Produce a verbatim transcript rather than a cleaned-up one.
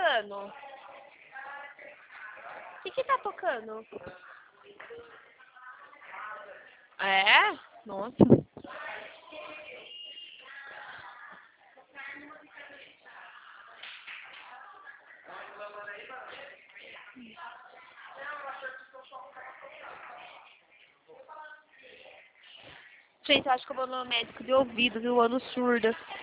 tocando? O que que tá tocando? É? Nossa. Gente, eu acho que eu vou no médico de ouvido, viu? Eu ando surda.